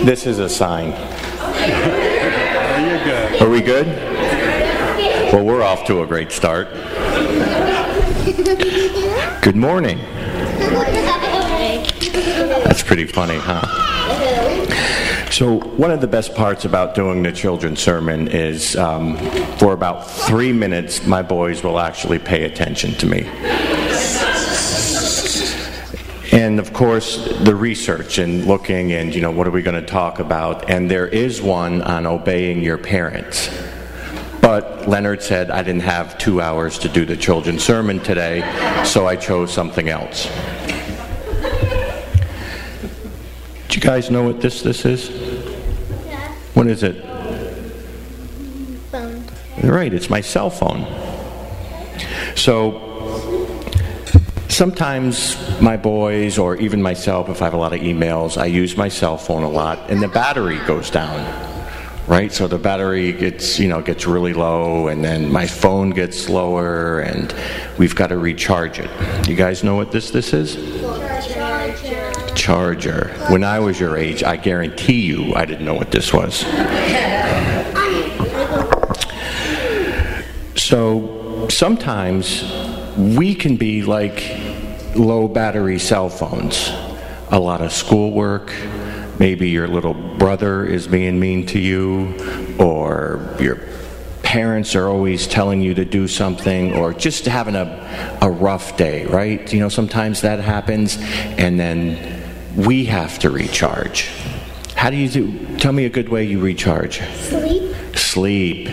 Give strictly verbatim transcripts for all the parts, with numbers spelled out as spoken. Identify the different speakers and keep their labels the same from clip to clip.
Speaker 1: This is a sign.
Speaker 2: You're good.
Speaker 1: Are we good? Well, we're off to a great start. Good morning. That's pretty funny, huh? So one of the best parts about doing the children's sermon is um, for about three minutes, my boys will actually pay attention to me. And of course, the research and looking and, you know, what are we going to talk about? And there is one on obeying your parents. But Leonard said I didn't have two hours to do the children's sermon today, so I chose something else. Do you guys know what this this is?
Speaker 3: Yeah.
Speaker 1: What is it?
Speaker 3: Phone.
Speaker 1: Right, it's my cell phone. So sometimes my boys, or even myself, if I have a lot of emails, I use my cell phone a lot, and the battery goes down. Right, so the battery gets, you know, gets really low, and then my phone gets slower, and we've got to recharge it. You guys know what this this is?
Speaker 3: Charger.
Speaker 1: Charger. When I was your age, I guarantee you I didn't know what this was. So sometimes we can be like low battery cell phones. A lot of schoolwork. Maybe your little brother is being mean to you, or your parents are always telling you to do something, or just having a, a rough day, right? You know, sometimes that happens, and then we have to recharge. How do you do? Tell me a good way you recharge.
Speaker 3: Sleep.
Speaker 1: Sleep.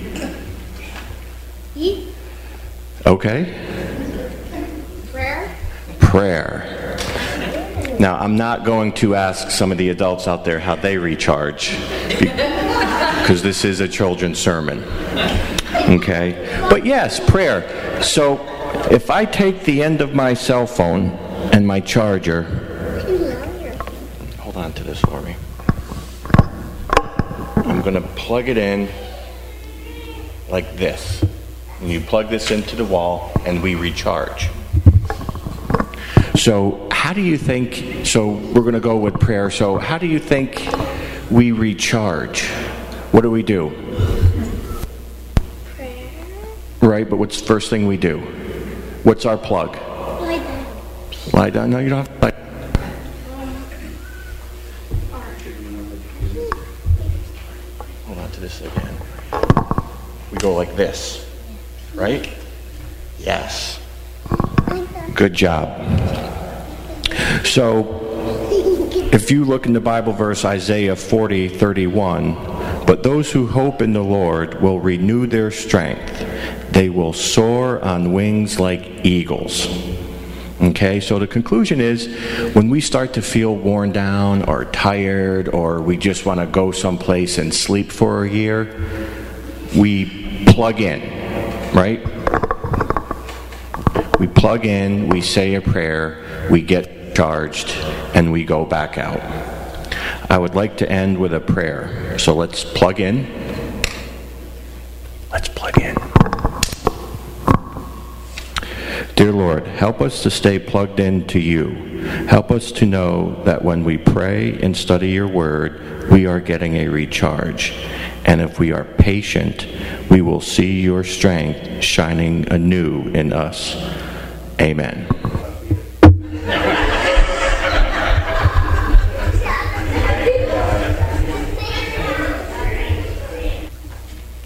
Speaker 3: Eat.
Speaker 1: Okay.
Speaker 3: Prayer.
Speaker 1: Prayer. Now, I'm not going to ask some of the adults out there how they recharge, because this is a children's sermon. Okay? But yes, prayer. So, if I take the end of my cell phone and my charger, hold on to this for me. I'm going to plug it in like this. And you plug this into the wall, and we recharge. So, how do you think, so we're going to go with prayer, so how do you think we recharge? What do we do?
Speaker 3: Prayer.
Speaker 1: Right, but what's the first thing we do? What's our plug?
Speaker 3: Lie down.
Speaker 1: Lie down? No, you don't have to lie down. Hold on to this again. We go like this, right? Yes. Good job. So, if you look in the Bible verse Isaiah forty thirty-one, but those who hope in the Lord will renew their strength. They will soar on wings like eagles. Okay, so the conclusion is, when we start to feel worn down or tired, or we just want to go someplace and sleep for a year, we plug in, right? We plug in, we say a prayer, we get charged, and we go back out. I would like to end with a prayer. So let's plug in. Let's plug in. Dear Lord, help us to stay plugged in to you. Help us to know that when we pray and study your word, we are getting a recharge. And if we are patient, we will see your strength shining anew in us. Amen.